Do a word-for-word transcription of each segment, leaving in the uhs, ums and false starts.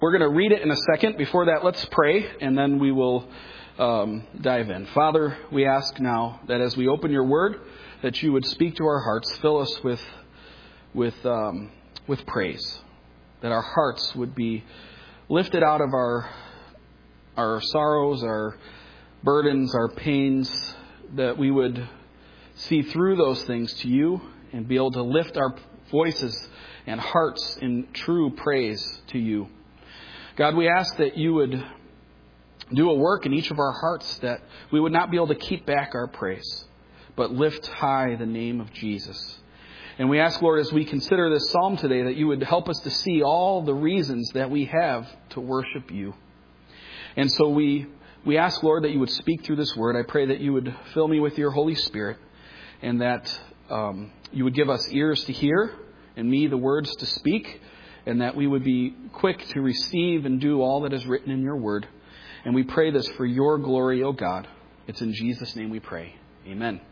We're going to read it in a second. Before that, let's pray, and then we will um, dive in. Father, we ask now that as we open your word, that you would speak to our hearts, fill us with with um, with praise, that our hearts would be lifted out of our our sorrows, our burdens, our pains, that we would see through those things to you and be able to lift our voices and hearts in true praise to you. God, we ask that you would do a work in each of our hearts, that we would not be able to keep back our praise, but lift high the name of Jesus. And we ask, Lord, as we consider this psalm today, that you would help us to see all the reasons that we have to worship you. And so we we ask, Lord, that you would speak through this word. I pray that you would fill me with your Holy Spirit, and that um, you would give us ears to hear and me the words to speak, and that we would be quick to receive and do all that is written in your word. And we pray this for your glory, O God. It's in Jesus' name we pray. Amen.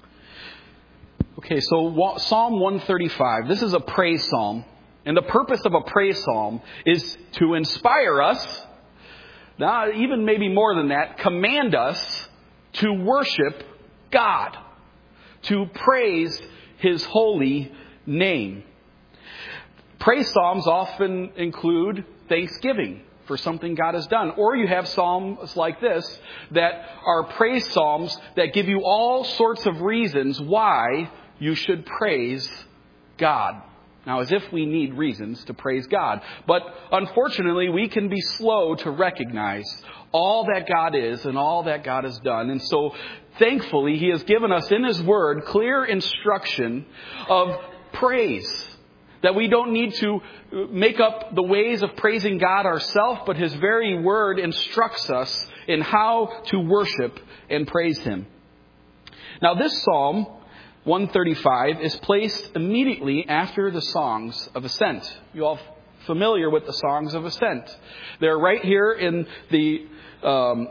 Okay, so Psalm one thirty-five. This is a praise psalm. And the purpose of a praise psalm is to inspire us, now even maybe more than that, command us to worship God, to praise his holy name. Praise psalms often include thanksgiving for something God has done. Or you have psalms like this that are praise psalms that give you all sorts of reasons why you should praise God. Now, as if we need reasons to praise God. But unfortunately, we can be slow to recognize all that God is and all that God has done. And so, thankfully, he has given us in his word clear instruction of praise. That we don't need to make up the ways of praising God ourselves, but his very word instructs us in how to worship and praise him. Now, this Psalm one thirty-five is placed immediately after the Songs of Ascent. You all familiar with the Songs of Ascent? They're right here in the... Um,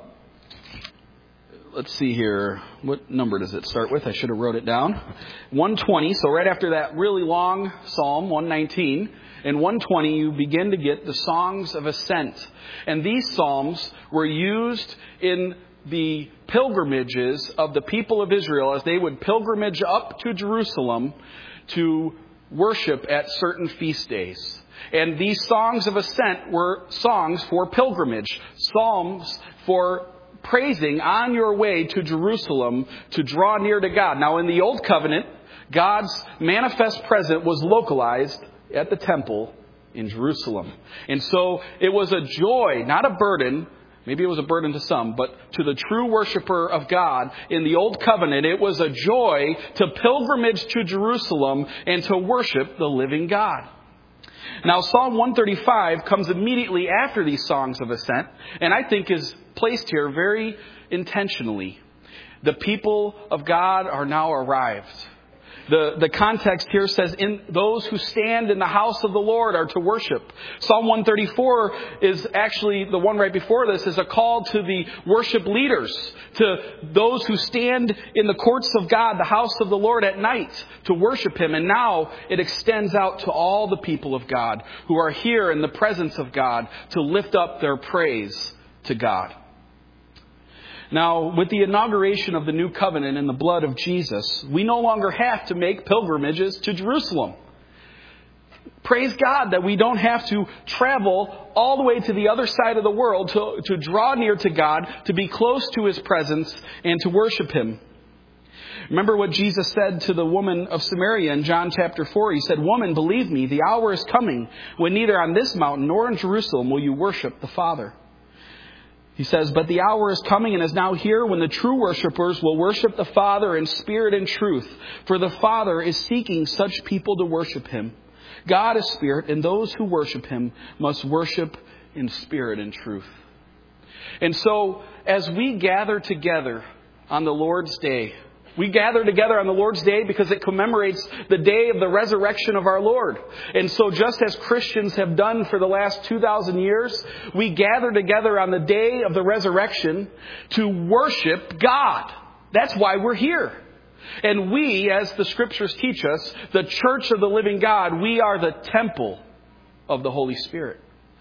Let's see here. What number does it start with? I should have wrote it down. one twenty. So right after that really long Psalm, one nineteen. In one twenty, you begin to get the Songs of Ascent. And these psalms were used in the pilgrimages of the people of Israel as they would pilgrimage up to Jerusalem to worship at certain feast days. And these Songs of Ascent were songs for pilgrimage. Psalms for praising on your way to Jerusalem to draw near to God. Now, in the Old Covenant, God's manifest presence was localized at the temple in Jerusalem. And so it was a joy, not a burden. Maybe it was a burden to some, but to the true worshiper of God in the Old Covenant, it was a joy to pilgrimage to Jerusalem and to worship the living God. Now, Psalm one thirty-five comes immediately after these Songs of Ascent, and I think is placed here very intentionally. The people of God are now arrived. The, the context here says, "In those who stand in the house of the Lord are to worship." Psalm one thirty-four is actually, the one right before this, is a call to the worship leaders, to those who stand in the courts of God, the house of the Lord at night, to worship him. And now it extends out to all the people of God who are here in the presence of God to lift up their praise to God. Now, with the inauguration of the new covenant in the blood of Jesus, we no longer have to make pilgrimages to Jerusalem. Praise God that we don't have to travel all the way to the other side of the world to, to draw near to God, to be close to his presence, and to worship him. Remember what Jesus said to the woman of Samaria in John chapter four. He said, "Woman, believe me, the hour is coming when neither on this mountain nor in Jerusalem will you worship the Father." He says, "But the hour is coming and is now here when the true worshipers will worship the Father in spirit and truth. For the Father is seeking such people to worship him. God is spirit, and those who worship him must worship in spirit and truth." And so, as we gather together on the Lord's Day, we gather together on the Lord's Day because it commemorates the day of the resurrection of our Lord. And so just as Christians have done for the last two thousand years, we gather together on the day of the resurrection to worship God. That's why we're here. And we, as the scriptures teach us, the church of the living God, we are the temple of the Holy Spirit.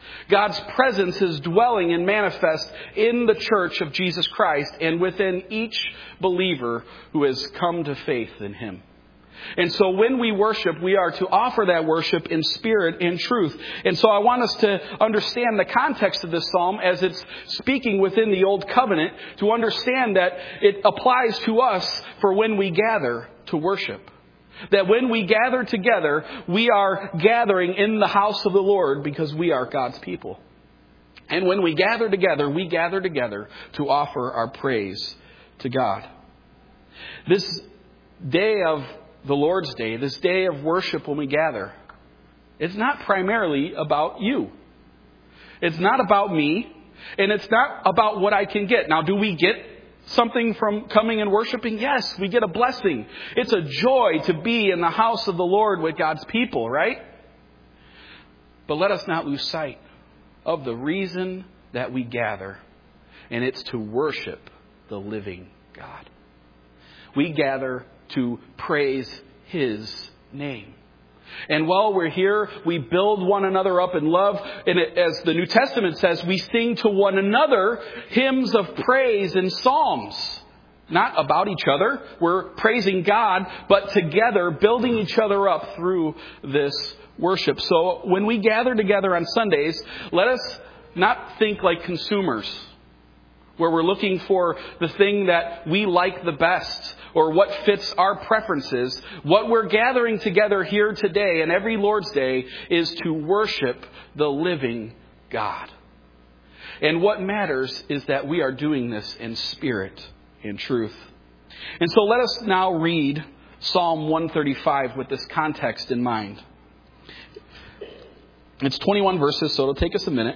God's presence is dwelling and manifest in the church of Jesus Christ and within each believer who has come to faith in Him. And so when we worship, we are to offer that worship in spirit and truth. And so I want us to understand the context of this psalm as it's speaking within the Old Covenant, to understand that it applies to us for when we gather to worship. That when we gather together, we are gathering in the house of the Lord because we are God's people. And when we gather together, we gather together to offer our praise to God. This day of the Lord's Day, this day of worship when we gather, it's not primarily about you. It's not about me, and it's not about what I can get. Now, do we get something from coming and worshiping? Yes, we get a blessing. It's a joy to be in the house of the Lord with God's people, right? But let us not lose sight of the reason that we gather, and it's to worship the living God. We gather to praise His name. And while we're here, we build one another up in love. And as the New Testament says, we sing to one another hymns of praise and psalms. Not about each other. We're praising God, but together, building each other up through this worship. So when we gather together on Sundays, let us not think like consumers, where we're looking for the thing that we like the best or what fits our preferences. What we're gathering together here today and every Lord's Day is to worship the living God. And what matters is that we are doing this in spirit and truth. And so let us now read Psalm one thirty-five with this context in mind. It's twenty-one verses, so it'll take us a minute.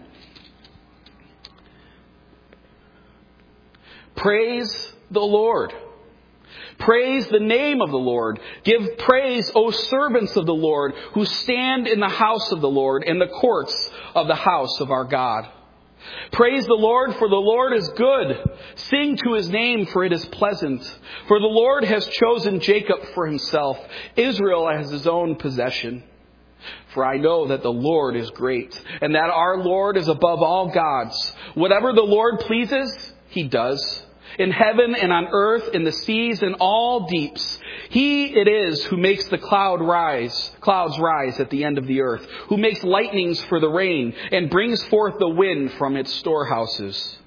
Praise the Lord. Praise the name of the Lord. Give praise, O servants of the Lord, who stand in the house of the Lord, in the courts of the house of our God. Praise the Lord, for the Lord is good. Sing to His name, for it is pleasant. For the Lord has chosen Jacob for Himself, Israel as His own possession. For I know that the Lord is great, and that our Lord is above all gods. Whatever the Lord pleases, He does. In heaven and on earth, in the seas and all deeps. He it is who makes the cloud rise, clouds rise at the end of the earth, who makes lightnings for the rain and brings forth the wind from its storehouses.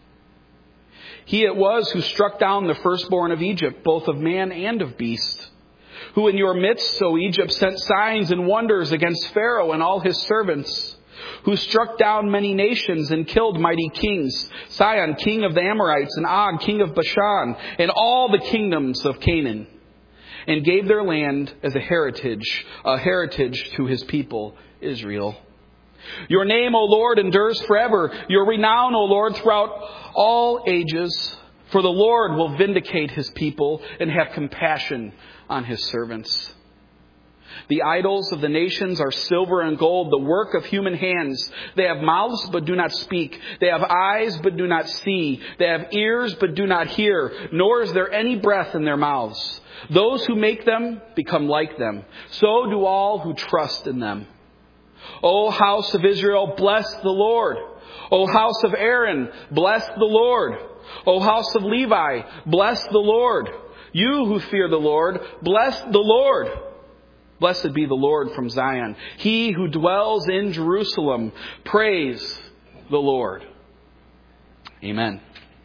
He it was who struck down the firstborn of Egypt, both of man and of beast. Who in your midst, O Egypt, sent signs and wonders against Pharaoh and all his servants. Who struck down many nations and killed mighty kings, Sihon, king of the Amorites, and Og, king of Bashan, and all the kingdoms of Canaan, and gave their land as a heritage, a heritage to His people, Israel. Your name, O Lord, endures forever. Your renown, O Lord, throughout all ages. For the Lord will vindicate His people and have compassion on His servants. The idols of the nations are silver and gold, the work of human hands. They have mouths but do not speak. They have eyes but do not see. They have ears but do not hear, nor is there any breath in their mouths. Those who make them become like them. So do all who trust in them. O house of Israel, bless the Lord. O house of Aaron, bless the Lord. O house of Levi, bless the Lord. You who fear the Lord, bless the Lord. Blessed be the Lord from Zion. He who dwells in Jerusalem, praise the Lord. Amen.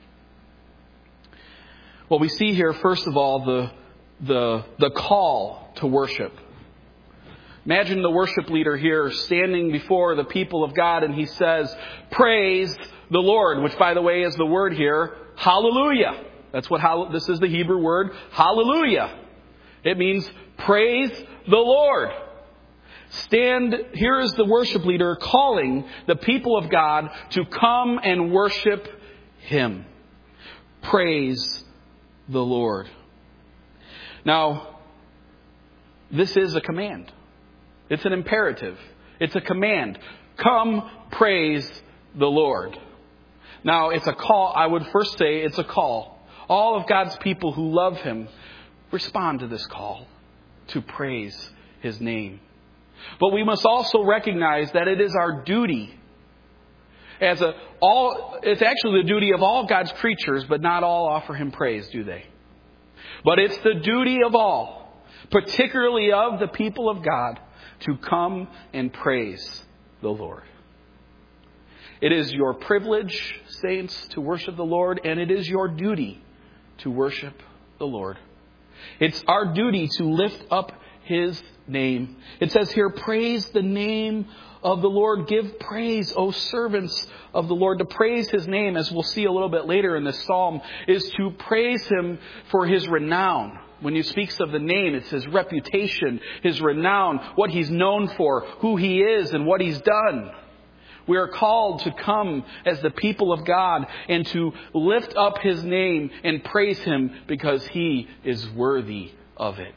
Well, we see here, first of all, the, the, the call to worship. Imagine the worship leader here standing before the people of God, and he says, praise the Lord, which, by the way, is the word here, hallelujah. That's what, this is the Hebrew word, hallelujah. It means praise the Lord. Stand, here is the worship leader calling the people of God to come and worship Him. Praise the Lord. Now, this is a command. It's an imperative. It's a command. Come praise the Lord. Now, it's a call. I would first say it's a call. All of God's people who love Him respond to this call to praise His name. But we must also recognize that it is our duty As a all, it's actually the duty of all God's creatures, but not all offer him praise, do they? But it's the duty of all, particularly of the people of God, to come and praise the Lord. It is your privilege, saints, to worship the Lord, and it is your duty to worship the Lord. It's our duty to lift up his name. It says here, praise the name of the Lord. Give praise, O servants of the Lord. To praise his name, as we'll see a little bit later in this psalm, is to praise him for his renown. When he speaks of the name, it's his reputation, his renown, what he's known for, who he is, and what he's done. We are called to come as the people of God and to lift up his name and praise him because he is worthy of it.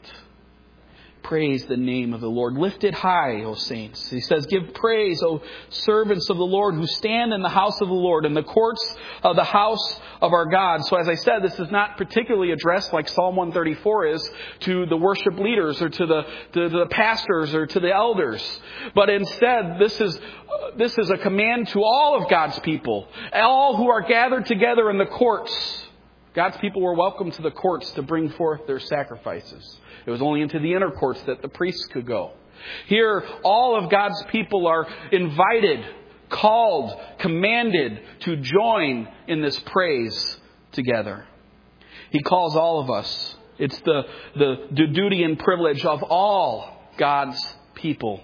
Praise the name of the Lord. Lift it high, O saints. He says, give praise, O servants of the Lord who stand in the house of the Lord, in the courts of the house of our God. So as I said, this is not particularly addressed like Psalm one thirty-four is to the worship leaders or to the, to the pastors or to the elders. But instead, this is, uh, this is a command to all of God's people, all who are gathered together in the courts. God's people were welcome to the courts to bring forth their sacrifices. It was only into the inner courts that the priests could go. Here, all of God's people are invited, called, commanded to join in this praise together. He calls all of us. It's the, the, the duty and privilege of all God's people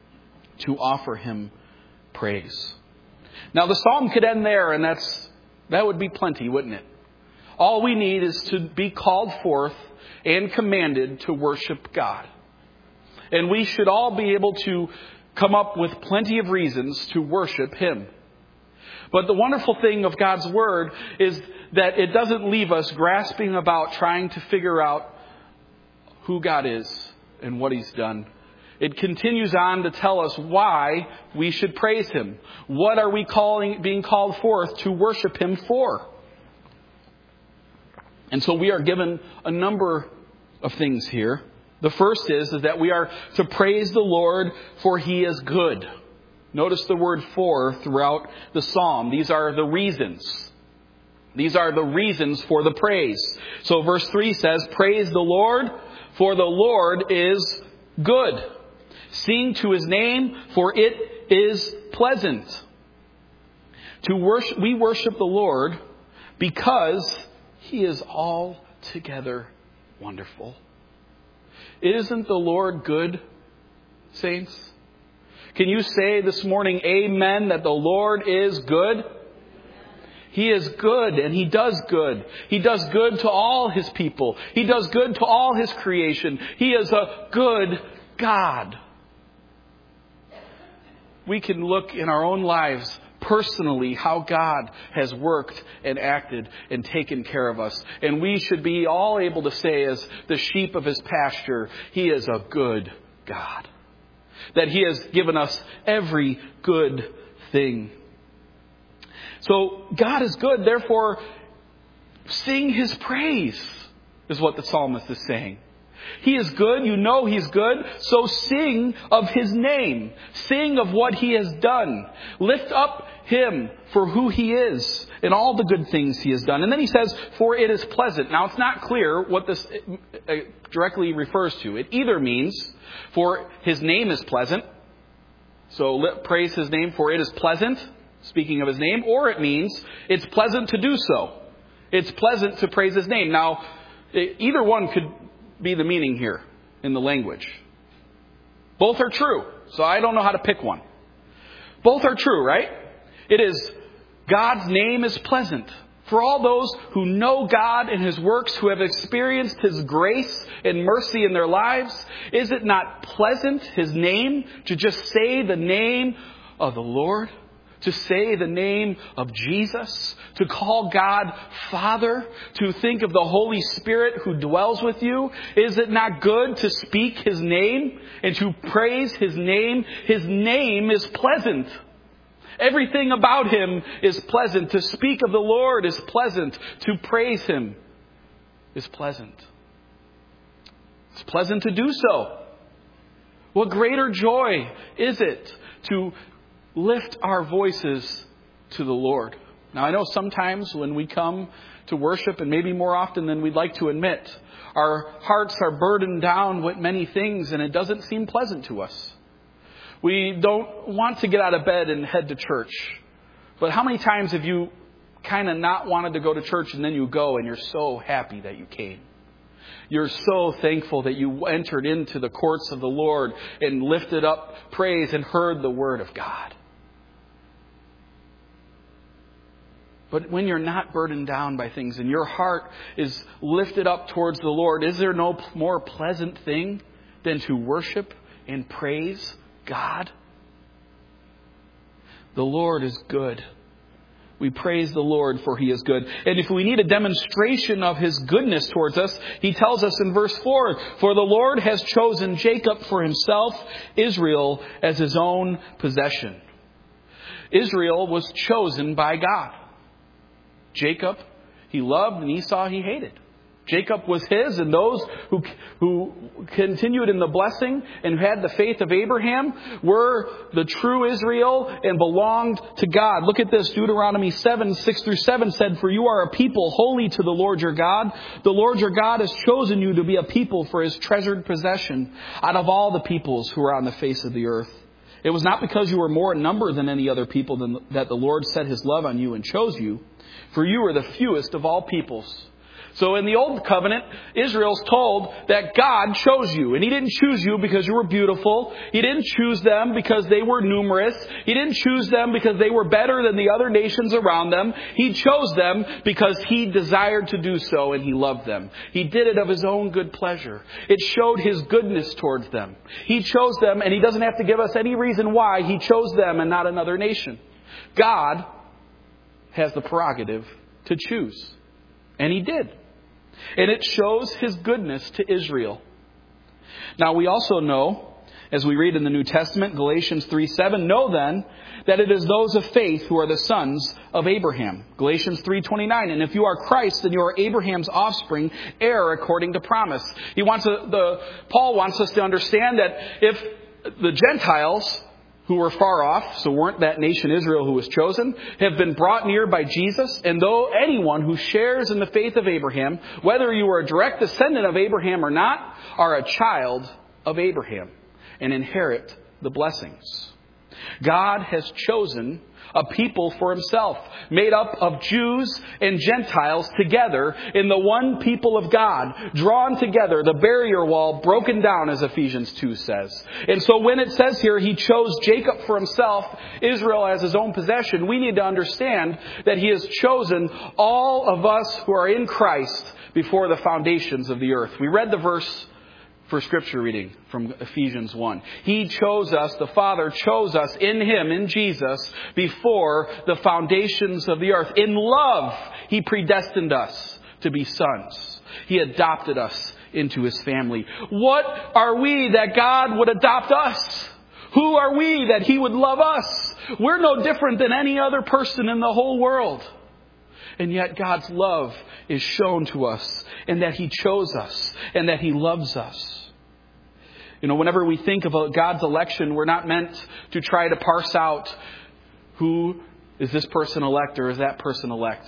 to offer him praise. Now, the psalm could end there, and that's that would be plenty, wouldn't it? All we need is to be called forth and commanded to worship God. And we should all be able to come up with plenty of reasons to worship him. But the wonderful thing of God's word is that it doesn't leave us grasping about trying to figure out who God is and what he's done. It continues on to tell us why we should praise him. What are we calling, being called forth to worship him for? And so we are given a number of things here. The first is, is that we are to praise the Lord for he is good. Notice the word for throughout the psalm. These are the reasons. These are the reasons for the praise. So verse three says, praise the Lord, for the Lord is good. Sing to his name, for it is pleasant. To worship, we worship the Lord because he is altogether wonderful. Isn't the Lord good, saints? Can you say this morning, amen, that the Lord is good? He is good, and he does good. He does good to all his people. He does good to all his creation. He is a good God. We can look in our own lives personally how God has worked and acted and taken care of us. And we should be all able to say, as the sheep of his pasture, he is a good God. That he has given us every good thing. So God is good, therefore sing his praise, is what the psalmist is saying. He is good. You know he's good. So sing of his name. Sing of what he has done. Lift up him for who he is and all the good things he has done. And then he says, for it is pleasant. Now, it's not clear what this directly refers to. It either means, for his name is pleasant. So praise his name, for it is pleasant, speaking of his name. Or it means it's pleasant to do so. It's pleasant to praise his name. Now, either one could be the meaning here in the language. Both are true. So I don't know how to pick one. Both are true, right? It is God's name is pleasant. For all those who know God and his works, who have experienced his grace and mercy in their lives, is it not pleasant, his name, to just say the name of the Lord? To say the name of Jesus, to call God Father, to think of the Holy Spirit who dwells with you. Is it not good to speak his name and to praise his name? His name is pleasant. Everything about him is pleasant. To speak of the Lord is pleasant. To praise him is pleasant. It's pleasant to do so. What greater joy is it to lift our voices to the Lord. Now, I know sometimes when we come to worship, and maybe more often than we'd like to admit, our hearts are burdened down with many things, and it doesn't seem pleasant to us. We don't want to get out of bed and head to church. But how many times have you kind of not wanted to go to church, and then you go and you're so happy that you came? You're so thankful that you entered into the courts of the Lord and lifted up praise and heard the word of God. But when you're not burdened down by things and your heart is lifted up towards the Lord, is there no more pleasant thing than to worship and praise God? The Lord is good. We praise the Lord for He is good. And if we need a demonstration of His goodness towards us, He tells us in verse four, for the Lord has chosen Jacob for Himself, Israel as His own possession. Israel was chosen by God. Jacob, He loved, and Esau, He hated. Jacob was His, and those who who continued in the blessing and had the faith of Abraham were the true Israel and belonged to God. Look at this. Deuteronomy seven, six through seven said, for you are a people holy to the Lord your God. The Lord your God has chosen you to be a people for His treasured possession out of all the peoples who are on the face of the earth. It was not because you were more in number than any other people than that the Lord set His love on you and chose you, for you are the fewest of all peoples. So in the Old Covenant, Israel's told that God chose you. And He didn't choose you because you were beautiful. He didn't choose them because they were numerous. He didn't choose them because they were better than the other nations around them. He chose them because He desired to do so and He loved them. He did it of His own good pleasure. It showed His goodness towards them. He chose them, and He doesn't have to give us any reason why He chose them and not another nation. God has the prerogative to choose. And He did. And it shows His goodness to Israel. Now we also know, as we read in the New Testament, Galatians three seven, know then that it is those of faith who are the sons of Abraham. Galatians three twenty-nine, and if you are Christ, then you are Abraham's offspring, heir according to promise. He wants to, the Paul wants us to understand that if the Gentiles who were far off, so weren't that nation Israel who was chosen, have been brought near by Jesus. And though anyone who shares in the faith of Abraham, whether you are a direct descendant of Abraham or not, are a child of Abraham and inherit the blessings. God has chosen a people for Himself, made up of Jews and Gentiles together in the one people of God, drawn together, the barrier wall broken down, as Ephesians two says. And so when it says here He chose Jacob for Himself, Israel as His own possession, we need to understand that He has chosen all of us who are in Christ before the foundations of the earth. We read the verse for scripture reading from Ephesians one. He chose us, the Father chose us in Him, in Jesus, before the foundations of the earth. In love, He predestined us to be sons. He adopted us into His family. What are we that God would adopt us? Who are we that He would love us? We're no different than any other person in the whole world. And yet God's love is shown to us, and that He chose us, and that He loves us. You know, whenever we think about God's election, we're not meant to try to parse out who is this person elect or is that person elect.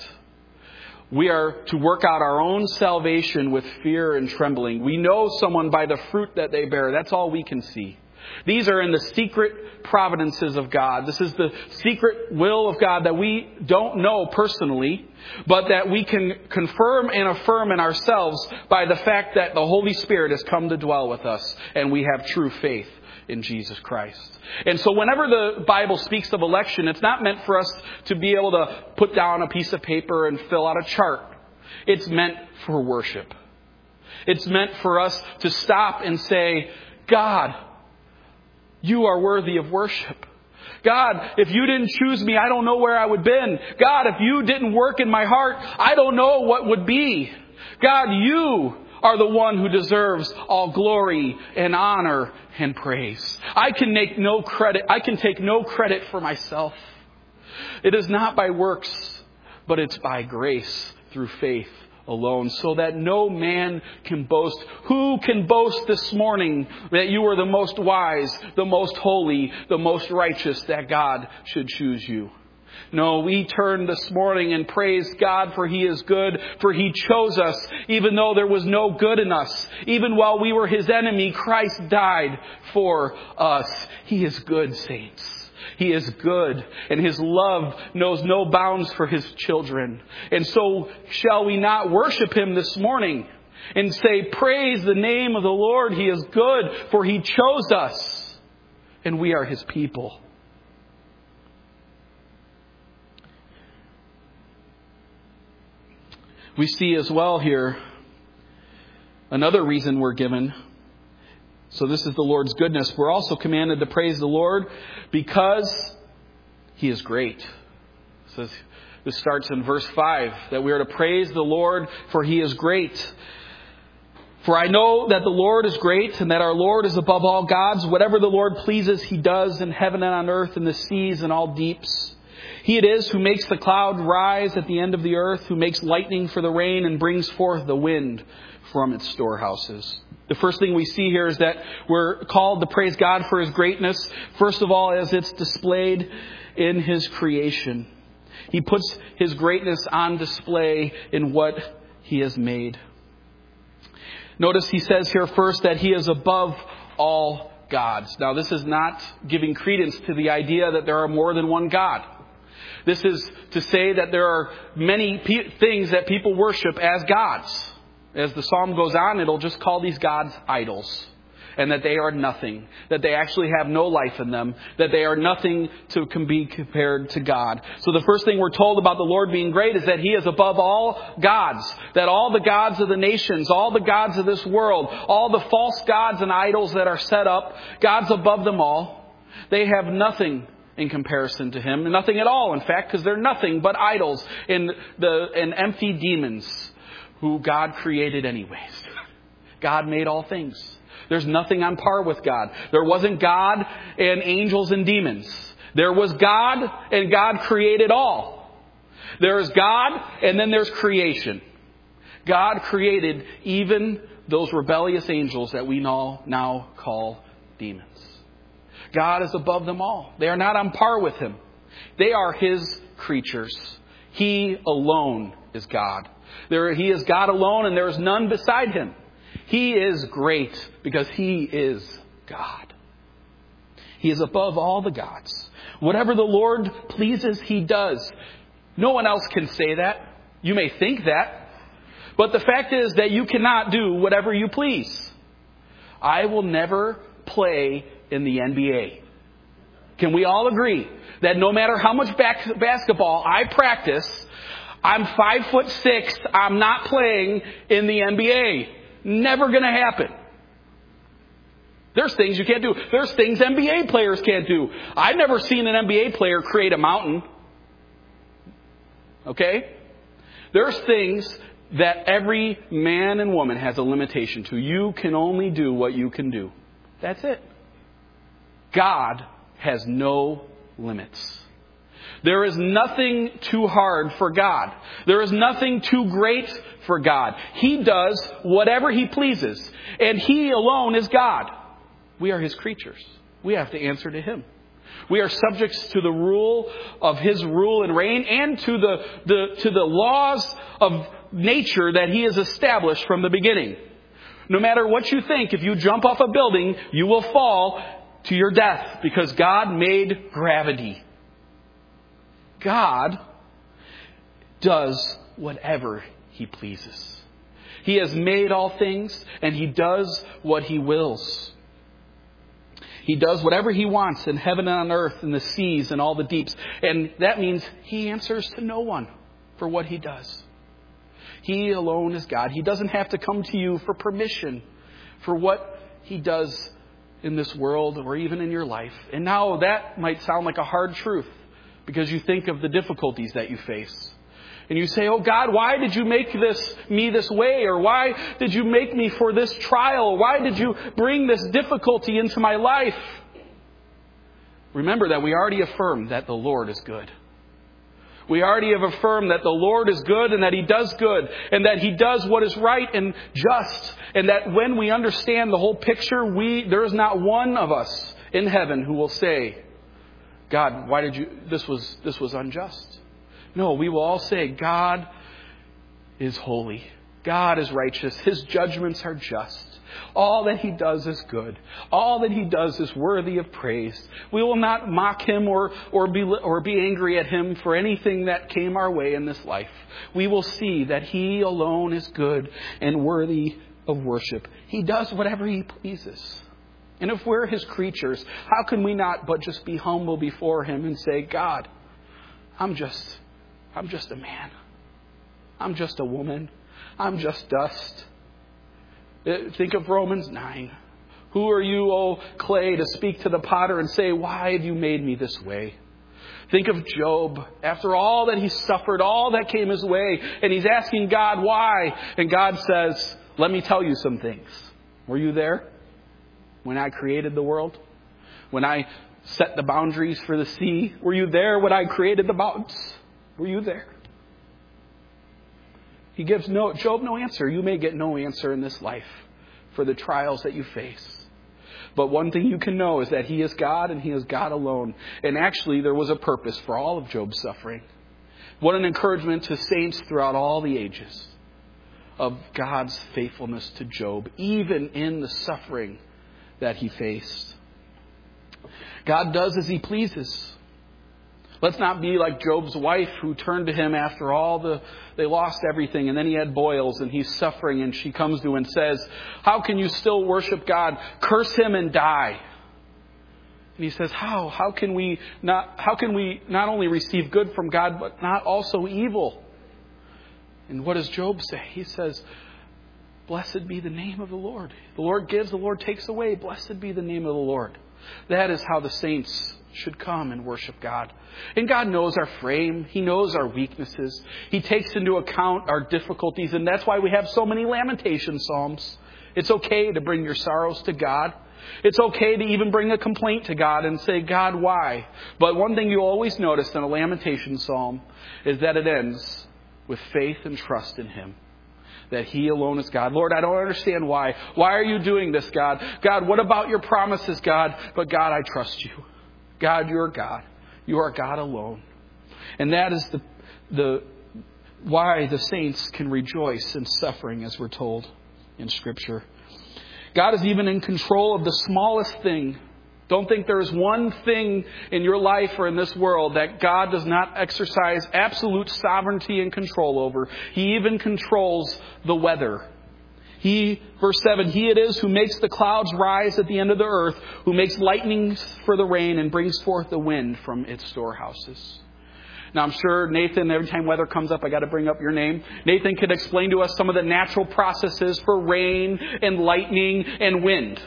We are to work out our own salvation with fear and trembling. We know someone by the fruit that they bear. That's all we can see. These are in the secret providences of God. This is the secret will of God that we don't know personally, but that we can confirm and affirm in ourselves by the fact that the Holy Spirit has come to dwell with us and we have true faith in Jesus Christ. And so whenever the Bible speaks of election, it's not meant for us to be able to put down a piece of paper and fill out a chart. It's meant for worship. It's meant for us to stop and say, God, You are worthy of worship. God, if You didn't choose me, I don't know where I would have been. God, if You didn't work in my heart, I don't know what would be. God, You are the one who deserves all glory and honor and praise. I can make no credit. I can take no credit for myself. It is not by works, but it's by grace through faith alone, so that no man can boast. Who can boast this morning that you are the most wise, the most holy, the most righteous, that God should choose you? No, we turn this morning and praise God for He is good, for He chose us, even though there was no good in us. Even while we were His enemy, Christ died for us. He is good, saints. He is good, and His love knows no bounds for His children. And so shall we not worship Him this morning and say, praise the name of the Lord. He is good, for He chose us, and we are His people. We see as well here another reason we're given. So this is the Lord's goodness. We're also commanded to praise the Lord because He is great. It says, this starts in verse five, that we are to praise the Lord for He is great. For I know that the Lord is great and that our Lord is above all gods. Whatever the Lord pleases, He does in heaven and on earth, in the seas and all deeps. He it is who makes the cloud rise at the end of the earth, who makes lightning for the rain and brings forth the wind from its storehouses. The first thing we see here is that we're called to praise God for His greatness. First of all, as it's displayed in His creation. He puts His greatness on display in what He has made. Notice He says here first that He is above all gods. Now, this is not giving credence to the idea that there are more than one God. This is to say that there are many pe- things that people worship as gods. As the psalm goes on, it'll just call these gods idols. And that they are nothing. That they actually have no life in them. That they are nothing to can be compared to God. So the first thing we're told about the Lord being great is that He is above all gods. That all the gods of the nations, all the gods of this world, all the false gods and idols that are set up, God's above them all. They have nothing in comparison to Him. Nothing at all, in fact, because they're nothing but idols and, the, and empty demons who God created anyways. God made all things. There's nothing on par with God. There wasn't God and angels and demons. There was God, and God created all. There is God, and then there's creation. God created even those rebellious angels that we now, now call demons. God is above them all. They are not on par with Him. They are His creatures. He alone is God. There, he is God alone, and there is none beside Him. He is great because He is God. He is above all the gods. Whatever the Lord pleases, He does. No one else can say that. You may think that. But the fact is that you cannot do whatever you please. I will never play in the N B A. Can we all agree that no matter how much back- basketball I practice, I'm five foot six, I'm not playing in the N B A. Never going to happen. There's things you can't do. There's things N B A players can't do. I've never seen an N B A player create a mountain. Okay? There's things that every man and woman has a limitation to. You can only do what you can do. That's it. God has no limits. There is nothing too hard for God. There is nothing too great for God. He does whatever He pleases. And He alone is God. We are His creatures. We have to answer to Him. We are subjects to the rule of His rule and reign, and to the, the, to the laws of nature that He has established from the beginning. No matter what you think, if you jump off a building, you will fall to your death, because God made gravity. God does whatever He pleases. He has made all things, and He does what He wills. He does whatever He wants in heaven and on earth, in the seas and all the deeps. And that means He answers to no one for what He does. He alone is God. He doesn't have to come to you for permission for what He does in this world or even in your life. And now that might sound like a hard truth, because you think of the difficulties that you face. And you say, oh God, why did you make this me this way? Or why did you make me for this trial? Why did you bring this difficulty into my life? Remember that we already affirmed that the Lord is good. We already have affirmed that the Lord is good, and that He does good, and that He does what is right and just. And that when we understand the whole picture, we there is not one of us in heaven who will say God, why did you, this was, this was unjust. No, we will all say, God is holy. God is righteous. His judgments are just. All that He does is good. All that He does is worthy of praise. We will not mock Him or, or, be, or be angry at Him for anything that came our way in this life. We will see that He alone is good and worthy of worship. He does whatever He pleases. And if we're His creatures, how can we not but just be humble before Him and say, God, I'm just, I'm just a man. I'm just a woman. I'm just dust. Think of Romans nine. Who are you, O clay, to speak to the potter and say, why have you made me this way? Think of Job. After all that he suffered, all that came his way, and he's asking God why. And God says, let me tell you some things. Were you there when I created the world? When I set the boundaries for the sea? Were you there when I created the mountains? Were you there? He gives no, Job no answer. You may get no answer in this life for the trials that you face. But one thing you can know is that He is God and He is God alone. And actually, there was a purpose for all of Job's suffering. What an encouragement to saints throughout all the ages of God's faithfulness to Job, even in the suffering that he faced. God does as He pleases. Let's not be like Job's wife who turned to him after all the, they lost everything and then he had boils and he's suffering and she comes to him and says, how can you still worship God? Curse Him and die. And he says, how? How can we not, how can we not only receive good from God, but not also evil? And what does Job say? He says, blessed be the name of the Lord. The Lord gives, the Lord takes away. Blessed be the name of the Lord. That is how the saints should come and worship God. And God knows our frame. He knows our weaknesses. He takes into account our difficulties. And that's why we have so many lamentation psalms. It's okay to bring your sorrows to God. It's okay to even bring a complaint to God and say, God, why? But one thing you always notice in a lamentation psalm is that it ends with faith and trust in Him. That He alone is God. Lord, I don't understand why. Why are you doing this, God? God, what about your promises, God? But God, I trust you. God, you're God. You are God alone. And that is the the why the saints can rejoice in suffering, as we're told in Scripture. God is even in control of the smallest thing. Don't think there is one thing in your life or in this world that God does not exercise absolute sovereignty and control over. He even controls the weather. He, verse seven, He it is who makes the clouds rise at the end of the earth, who makes lightnings for the rain and brings forth the wind from its storehouses. Now, I'm sure Nathan, every time weather comes up, I got to bring up your name. Nathan could explain to us some of the natural processes for rain and lightning and wind.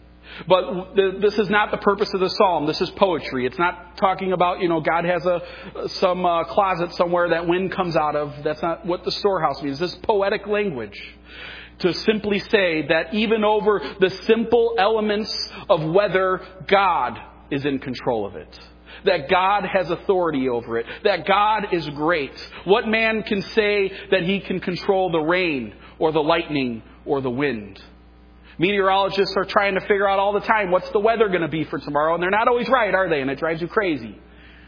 But this is not the purpose of the psalm. This is poetry. It's not talking about, you know, God has a some uh, closet somewhere that wind comes out of. That's not what the storehouse means. This is poetic language to simply say that even over the simple elements of weather, God is in control of it. That God has authority over it. That God is great. What man can say that he can control the rain or the lightning or the wind? Meteorologists are trying to figure out all the time what's the weather going to be for tomorrow. And they're not always right, are they? And it drives you crazy.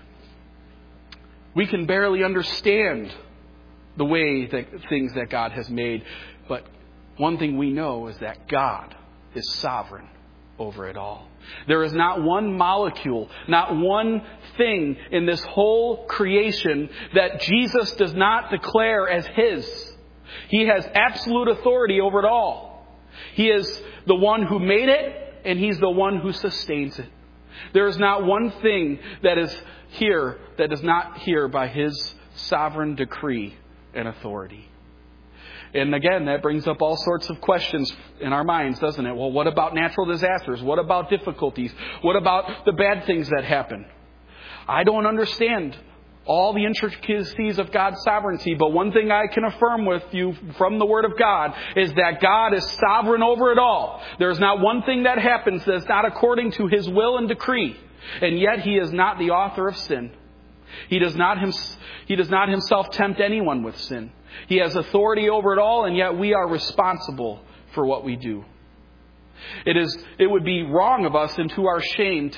We can barely understand the way that things that God has made. But one thing we know is that God is sovereign over it all. There is not one molecule, not one thing in this whole creation that Jesus does not declare as His. He has absolute authority over it all. He is the one who made it, and He's the one who sustains it. There is not one thing that is here that is not here by His sovereign decree and authority. And again, that brings up all sorts of questions in our minds, doesn't it? Well, what about natural disasters? What about difficulties? What about the bad things that happen? I don't understand all the intricacies of God's sovereignty, but one thing I can affirm with you from the Word of God is that God is sovereign over it all. There's not one thing that happens that's not according to His will and decree. And yet He is not the author of sin. He does not, hims- he does not Himself tempt anyone with sin. He has authority over it all, and yet we are responsible for what we do. It is. It would be wrong of us and to our shame to con-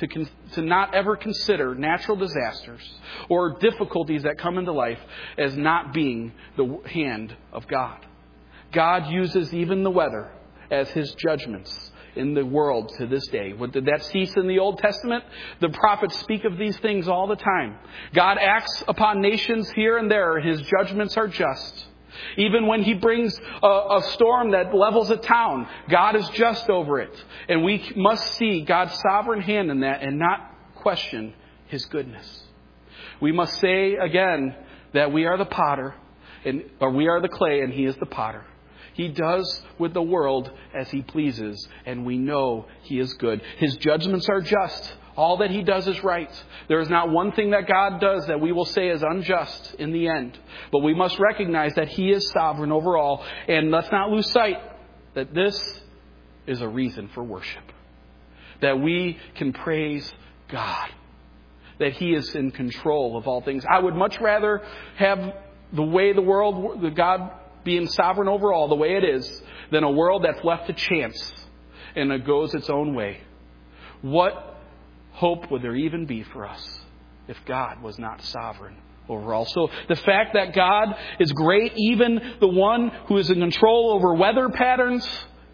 to not ever consider natural disasters or difficulties that come into life as not being the hand of God. God uses even the weather as His judgments in the world to this day. Did that cease in the Old Testament? The prophets speak of these things all the time. God acts upon nations here and there. His judgments are just. Even when He brings a, a storm that levels a town, God is just over it. And we must see God's sovereign hand in that and not question His goodness. We must say again that we are the potter, and or we are the clay and He is the potter. He does with the world as He pleases, and we know He is good. His judgments are just. All that He does is right. There is not one thing that God does that we will say is unjust in the end. But we must recognize that He is sovereign over all. And let's not lose sight that this is a reason for worship. That we can praise God. That He is in control of all things. I would much rather have the way the world, the God being sovereign over all the way it is, than a world that's left to chance and it goes its own way. What hope would there even be for us if God was not sovereign over all? So the fact that God is great, even the one who is in control over weather patterns,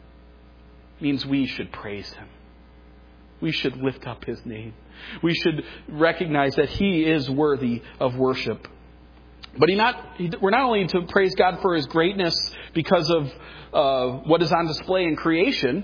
means we should praise Him. We should lift up His name. We should recognize that He is worthy of worship. But he not, he, we're not only to praise God for His greatness because of uh, what is on display in creation,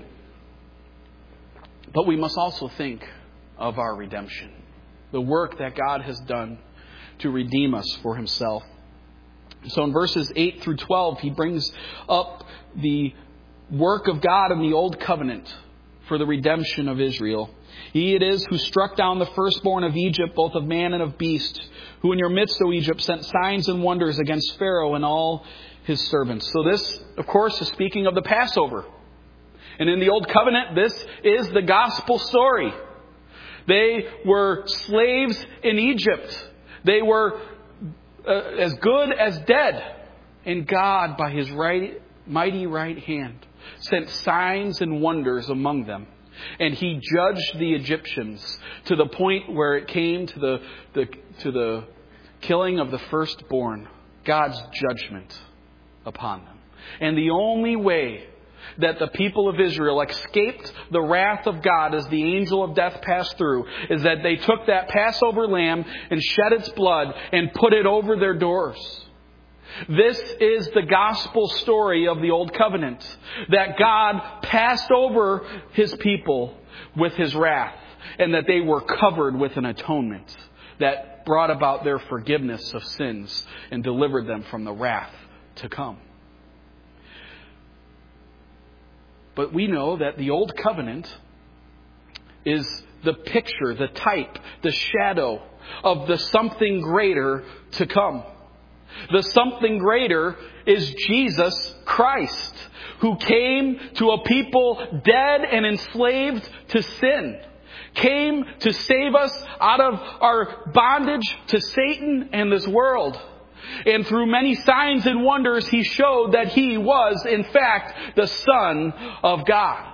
but we must also think of our redemption. The work that God has done to redeem us for Himself. So in verses eight through twelve, he brings up the work of God in the Old Covenant for the redemption of Israel. He it is who struck down the firstborn of Egypt, both of man and of beast, who in your midst, O Egypt, sent signs and wonders against Pharaoh and all his servants. So this, of course, is speaking of the Passover. And in the Old Covenant, this is the gospel story. They were slaves in Egypt. They were uh, as good as dead. And God, by His right, mighty right hand, sent signs and wonders among them. And He judged the Egyptians to the point where it came to the, the to the killing of the firstborn. God's judgment upon them. And the only way that the people of Israel escaped the wrath of God as the angel of death passed through is that they took that Passover lamb and shed its blood and put it over their doors. This is the gospel story of the Old Covenant. That God passed over His people with His wrath, and that they were covered with an atonement that brought about their forgiveness of sins and delivered them from the wrath to come. But we know that the Old Covenant is the picture, the type, the shadow of the something greater to come. The something greater is Jesus Christ, who came to a people dead and enslaved to sin. Came to save us out of our bondage to Satan and this world. And through many signs and wonders, He showed that He was, in fact, the Son of God.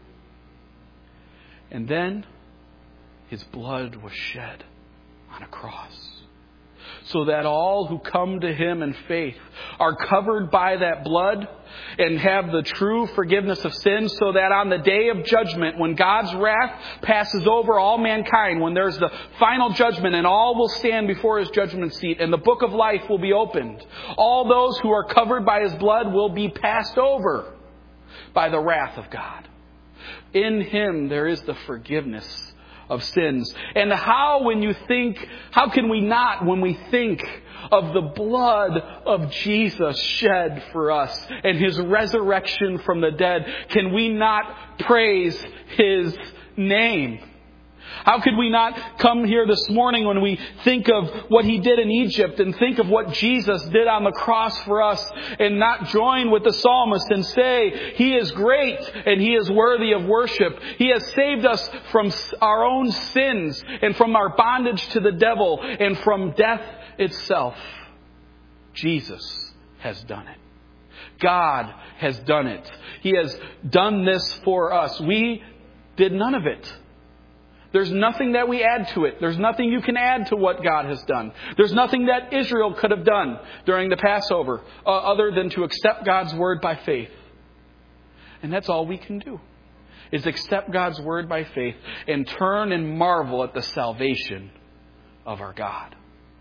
And then His blood was shed on a cross, so that all who come to Him in faith are covered by that blood and have the true forgiveness of sins, so that on the day of judgment, when God's wrath passes over all mankind, when there's the final judgment and all will stand before His judgment seat and the book of life will be opened, all those who are covered by His blood will be passed over by the wrath of God. In Him there is the forgiveness of sins. And how, when you think, how can we not, when we think of the blood of Jesus shed for us and His resurrection from the dead, can we not praise His name? How could we not come here this morning when we think of what He did in Egypt and think of what Jesus did on the cross for us and not join with the psalmist and say, He is great and He is worthy of worship. He has saved us from our own sins and from our bondage to the devil and from death itself. Jesus has done it. God has done it. He has done this for us. We did none of it. There's nothing that we add to it. There's nothing you can add to what God has done. There's nothing that Israel could have done during the Passover uh, other than to accept God's word by faith. And that's all we can do, is accept God's word by faith and turn and marvel at the salvation of our God.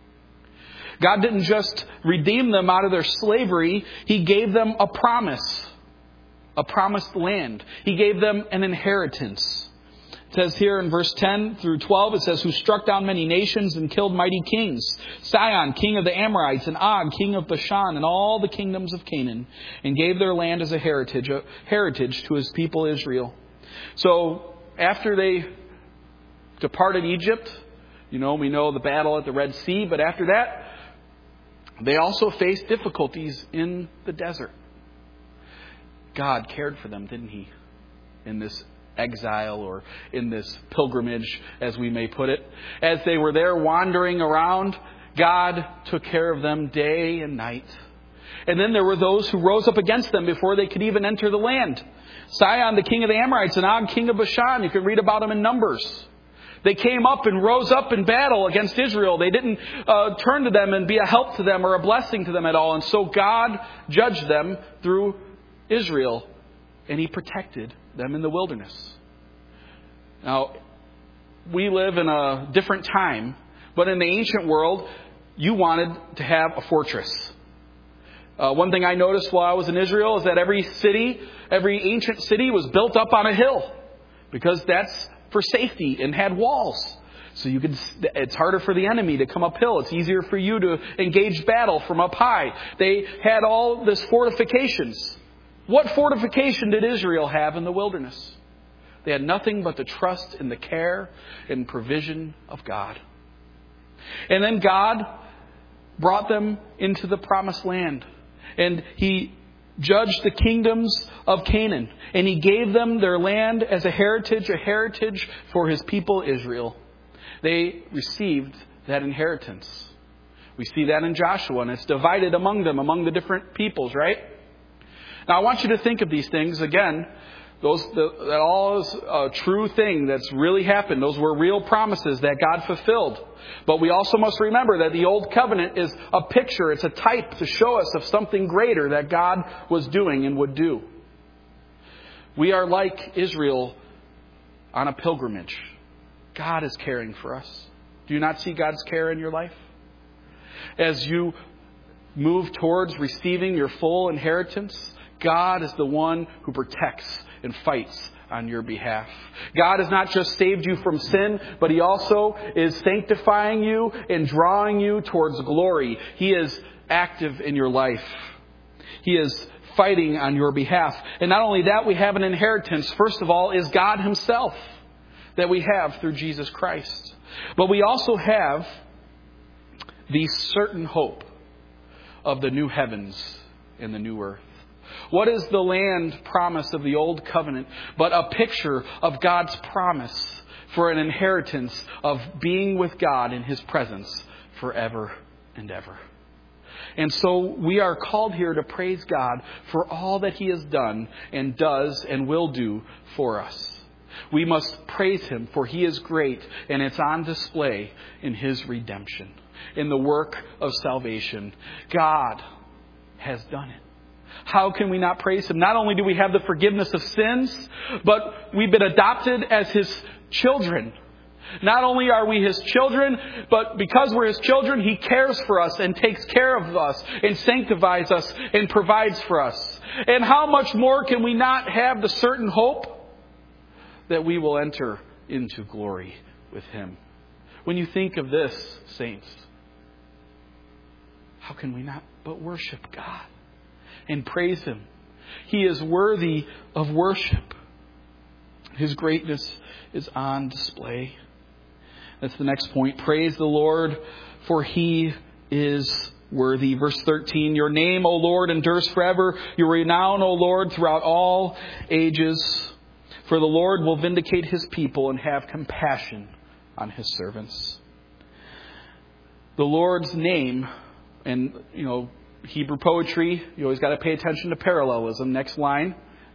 God didn't just redeem them out of their slavery. He gave them a promise, a promised land. He gave them an inheritance. It says here in verse ten through twelve, it says, who struck down many nations and killed mighty kings. Sihon, king of the Amorites, and Og, king of Bashan, and all the kingdoms of Canaan, and gave their land as a heritage, a heritage to his people Israel. So after they departed Egypt, you know, we know the battle at the Red Sea, but after that, they also faced difficulties in the desert. God cared for them, didn't He? In this exile, or in this pilgrimage, as we may put it. As they were there wandering around, God took care of them day and night. And then there were those who rose up against them before they could even enter the land. Sihon, the king of the Amorites, and Og, king of Bashan. You can read about them in Numbers. They came up and rose up in battle against Israel. They didn't uh, turn to them and be a help to them or a blessing to them at all. And so God judged them through Israel, and He protected them in the wilderness. Now, we live in a different time, but in the ancient world, you wanted to have a fortress. Uh, one thing I noticed while I was in Israel is that every city, every ancient city was built up on a hill, because that's for safety and had walls. So you could, it's harder for the enemy to come uphill. It's easier for you to engage battle from up high. They had all this fortifications. What fortification did Israel have in the wilderness? They had nothing but the trust in the care and provision of God. And then God brought them into the promised land. And He judged the kingdoms of Canaan. And He gave them their land as a heritage, a heritage for His people Israel. They received that inheritance. We see that in Joshua, and it's divided among them, among the different peoples, right? Now I want you to think of these things again. Those the, that all is a true thing that's really happened. Those were real promises that God fulfilled. But we also must remember that the Old Covenant is a picture, it's a type to show us of something greater that God was doing and would do. We are like Israel on a pilgrimage. God is caring for us. Do you not see God's care in your life? As you move towards receiving your full inheritance, God is the one who protects and fights on your behalf. God has not just saved you from sin, but He also is sanctifying you and drawing you towards glory. He is active in your life. He is fighting on your behalf. And not only that, we have an inheritance. First of all, is God Himself that we have through Jesus Christ. But we also have the certain hope of the new heavens and the new earth. What is the land promise of the Old Covenant but a picture of God's promise for an inheritance of being with God in His presence forever and ever? And so we are called here to praise God for all that He has done and does and will do for us. We must praise Him, for He is great, and it's on display in His redemption, in the work of salvation. God has done it. How can we not praise Him? Not only do we have the forgiveness of sins, but we've been adopted as His children. Not only are we His children, but because we're His children, He cares for us and takes care of us and sanctifies us and provides for us. And how much more can we not have the certain hope that we will enter into glory with Him? When you think of this, saints, how can we not but worship God and praise Him? He is worthy of worship. His greatness is on display. That's the next point. Praise the Lord, for He is worthy. Verse thirteen, your name, O Lord, endures forever. Your renown, O Lord, throughout all ages. For the Lord will vindicate His people and have compassion on His servants. The Lord's name, and, you know, Hebrew poetry, you always got to pay attention to parallelism. Next line,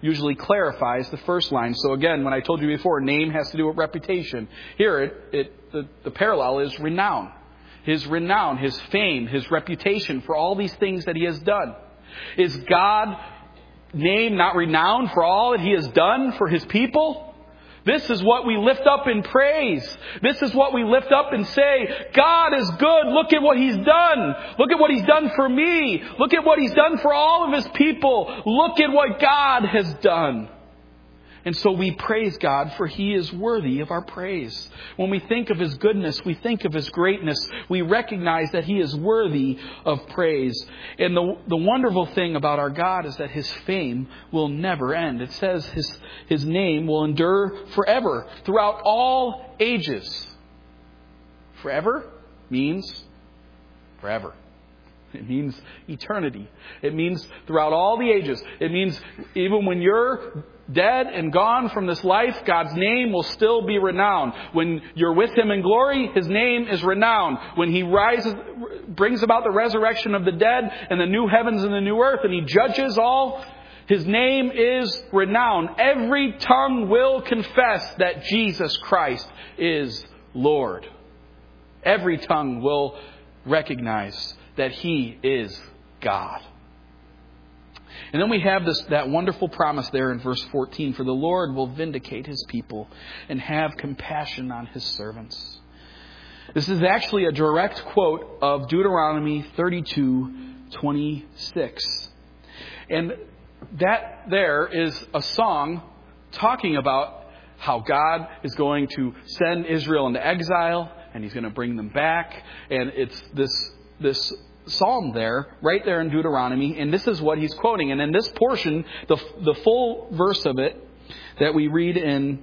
usually clarifies the first line. So again, when I told you before, name has to do with reputation. Here, it, it the, the parallel is renown. His renown, his fame, his reputation for all these things that he has done. Is God's name not renowned for all that he has done for his people? This is what we lift up in praise. This is what we lift up and say, God is good. Look at what he's done. Look at what he's done for me. Look at what he's done for all of his people. Look at what God has done. And so we praise God, for he is worthy of our praise. When we think of his goodness, we think of his greatness. We recognize that he is worthy of praise. And the, the wonderful thing about our God is that his fame will never end. It says his, his name will endure forever, throughout all ages. Forever means forever. It means eternity. It means throughout all the ages. It means even when you're dead and gone from this life, God's name will still be renowned. When you're with him in glory, his name is renowned. When he rises, brings about the resurrection of the dead and the new heavens and the new earth, and he judges all, his name is renowned. Every tongue will confess that Jesus Christ is Lord. Every tongue will recognize that he is God. And then we have this that wonderful promise there in verse fourteen. For the Lord will vindicate his people and have compassion on his servants. This is actually a direct quote of Deuteronomy thirty-two twenty-six. And that there is a song talking about how God is going to send Israel into exile and he's going to bring them back. And it's this this psalm there, right there in Deuteronomy, and this is what he's quoting. And in this portion, the the full verse of it that we read in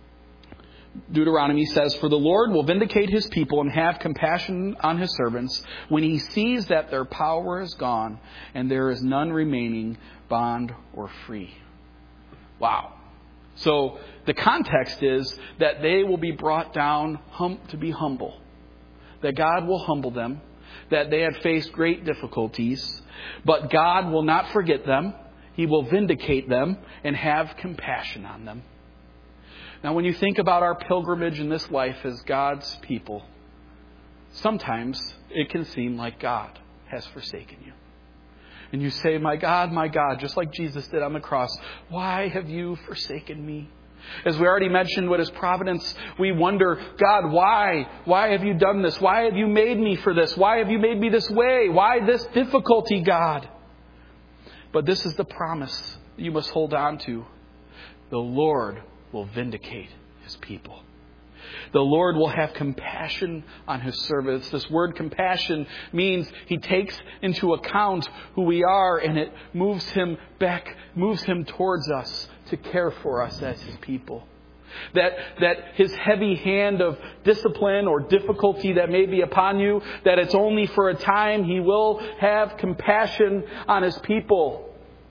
Deuteronomy says, For the Lord will vindicate his people and have compassion on his servants when he sees that their power is gone and there is none remaining, bond or free. Wow. So the context is that they will be brought down hum- to be humble. That God will humble them. That they have faced great difficulties, but God will not forget them. He will vindicate them and have compassion on them. Now, when you think about our pilgrimage in this life as God's people, sometimes it can seem like God has forsaken you. And you say, my God, my God, just like Jesus did on the cross, why have you forsaken me? As we already mentioned with his providence, we wonder, God, why? Why have you done this? Why have you made me for this? Why have you made me this way? Why this difficulty, God? But this is the promise you must hold on to. The Lord will vindicate his people. The Lord will have compassion on his servants. This word compassion means he takes into account who we are, and it moves him back, moves him towards us to care for us as his people. That, that his heavy hand of discipline or difficulty that may be upon you, that it's only for a time. He will have compassion on his people.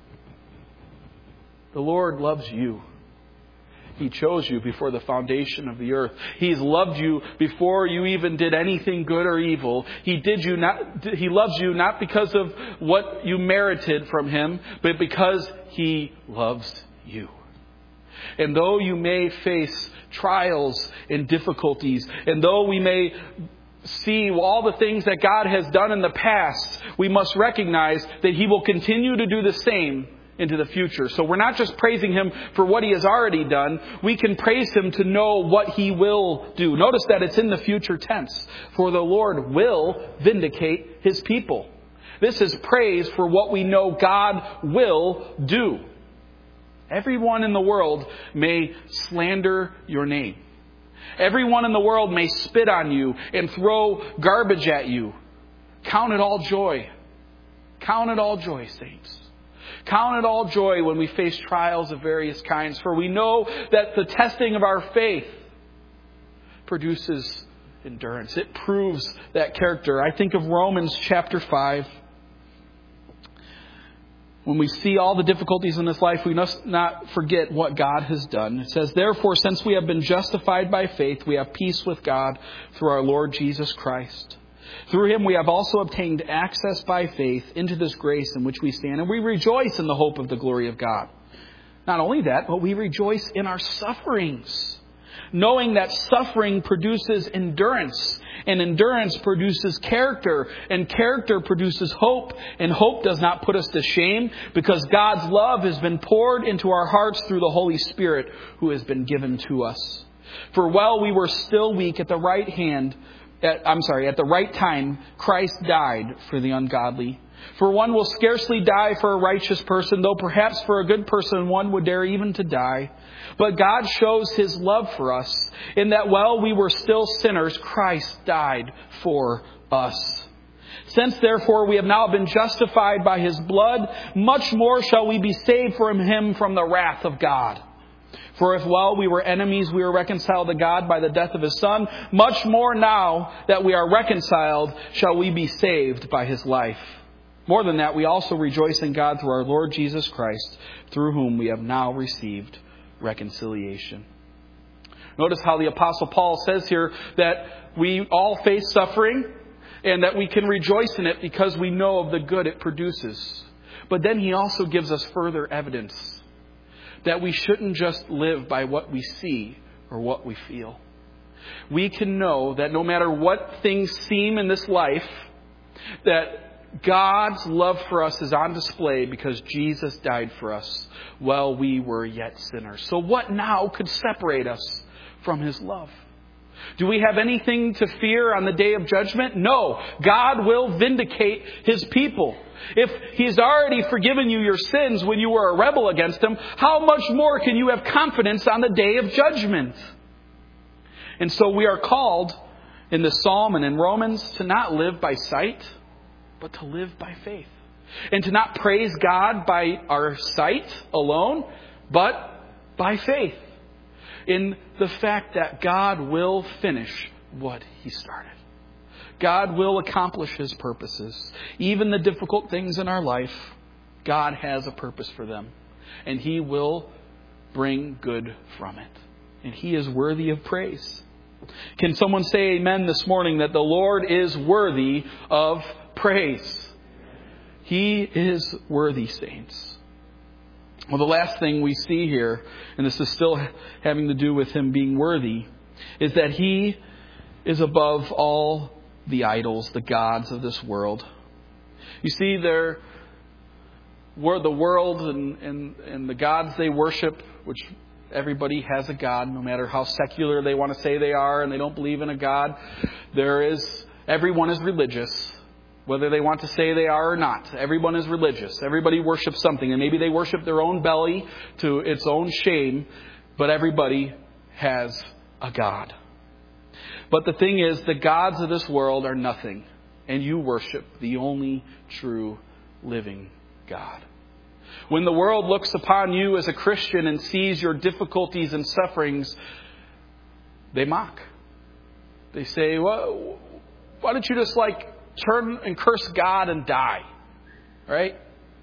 The Lord loves you. He chose you before the foundation of the earth. He's loved you before you even did anything good or evil. He did you not, he loves you not because of what you merited from him, but because he loves you. And though you may face trials and difficulties, and though we may see all the things that God has done in the past, we must recognize that he will continue to do the same into the future. So we're not just praising him for what he has already done. We can praise him to know what he will do. Notice that it's in the future tense. For the Lord will vindicate his people. This is praise for what we know God will do. Everyone in the world may slander your name. Everyone in the world may spit on you and throw garbage at you. Count it all joy. Count it all joy, saints. Count it all joy when we face trials of various kinds, for we know that the testing of our faith produces endurance. It proves that character. I think of Romans chapter five. When we see all the difficulties in this life, we must not forget what God has done. It says, Therefore, since we have been justified by faith, we have peace with God through our Lord Jesus Christ. Through him we have also obtained access by faith into this grace in which we stand, and we rejoice in the hope of the glory of God. Not only that, but we rejoice in our sufferings, knowing that suffering produces endurance, and endurance produces character, and character produces hope, and hope does not put us to shame, because God's love has been poured into our hearts through the Holy Spirit who has been given to us. For while we were still weak, at the right hand, at, I'm sorry, at the right time, Christ died for the ungodly. For one will scarcely die for a righteous person, though perhaps for a good person one would dare even to die. But God shows His love for us, in that while we were still sinners, Christ died for us. Since therefore we have now been justified by His blood, much more shall we be saved from Him from the wrath of God. For if while we were enemies we were reconciled to God by the death of His Son, much more now that we are reconciled shall we be saved by His life. More than that, we also rejoice in God through our Lord Jesus Christ, through whom we have now received reconciliation. Notice how the Apostle Paul says here that we all face suffering and that we can rejoice in it because we know of the good it produces. But then he also gives us further evidence that we shouldn't just live by what we see or what we feel. We can know that no matter what things seem in this life, that God's love for us is on display because Jesus died for us while we were yet sinners. So what now could separate us from His love? Do we have anything to fear on the day of judgment? No. God will vindicate His people. If He's already forgiven you your sins when you were a rebel against Him, how much more can you have confidence on the day of judgment? And so we are called in the Psalm and in Romans to not live by sight, but to live by faith. And to not praise God by our sight alone, but by faith. In the fact that God will finish what He started. God will accomplish His purposes. Even the difficult things in our life, God has a purpose for them. And He will bring good from it. And He is worthy of praise. Can someone say amen this morning that the Lord is worthy of praise? He is worthy, saints. Well, the last thing we see here, and this is still having to do with Him being worthy, is that He is above all the idols, the gods of this world. You see, they're, the world and, and, and the gods they worship, which everybody has a God, no matter how secular they want to say they are, and they don't believe in a God. There is, everyone is religious. Whether they want to say they are or not. Everyone is religious. Everybody worships something. And maybe they worship their own belly to its own shame. But everybody has a God. But the thing is, the gods of this world are nothing. And you worship the only true living God. When the world looks upon you as a Christian and sees your difficulties and sufferings, they mock. They say, well, why don't you just like turn and curse God and die? Right?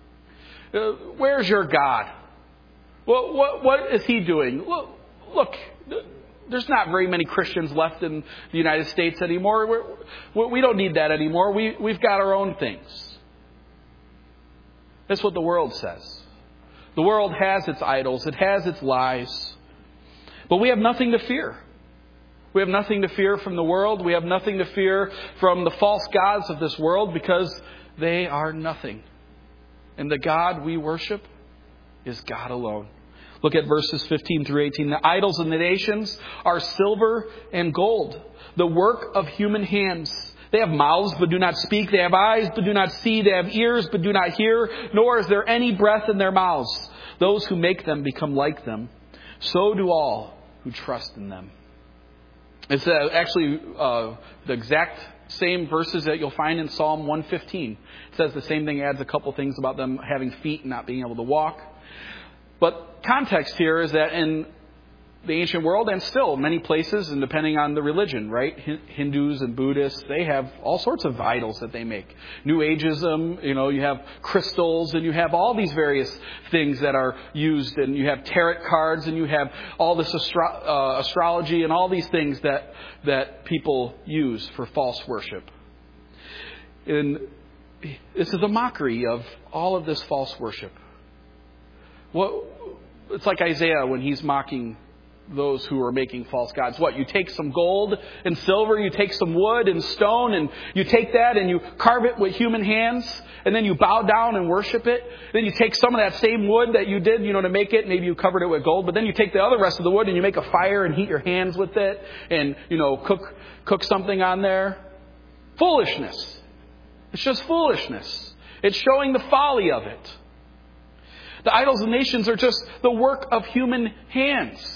Uh, where's your God? Well, what, what is He doing? Look, look, there's not very many Christians left in the United States anymore. We're, we don't need that anymore. We, we've got our own things. That's what the world says. The world has its idols. It has its lies. But we have nothing to fear. We have nothing to fear from the world. We have nothing to fear from the false gods of this world because they are nothing. And the God we worship is God alone. Look at verses fifteen through eighteen. The idols of the nations are silver and gold, the work of human hands. They have mouths but do not speak. They have eyes but do not see. They have ears but do not hear. Nor is there any breath in their mouths. Those who make them become like them. So do all who trust in them. It's uh, actually uh, the exact same verses that you'll find in Psalm one fifteen. It says the same thing, adds a couple things about them having feet and not being able to walk. But context here is that in the ancient world, and still many places, and depending on the religion, right? Hindus and Buddhists, they have all sorts of idols that they make. New Ageism, you know, you have crystals, and you have all these various things that are used, and you have tarot cards, and you have all this astro- uh, astrology, and all these things that that people use for false worship. And this is a mockery of all of this false worship. What it's like Isaiah when he's mocking those who are making false gods. What? You take some gold and silver, you take some wood and stone, and you take that and you carve it with human hands, and then you bow down and worship it. Then you take some of that same wood that you did, you know, to make it, maybe you covered it with gold, but then you take the other rest of the wood and you make a fire and heat your hands with it and, you know, cook cook something on there. Foolishness. It's just foolishness. It's showing the folly of it. The idols of nations are just the work of human hands.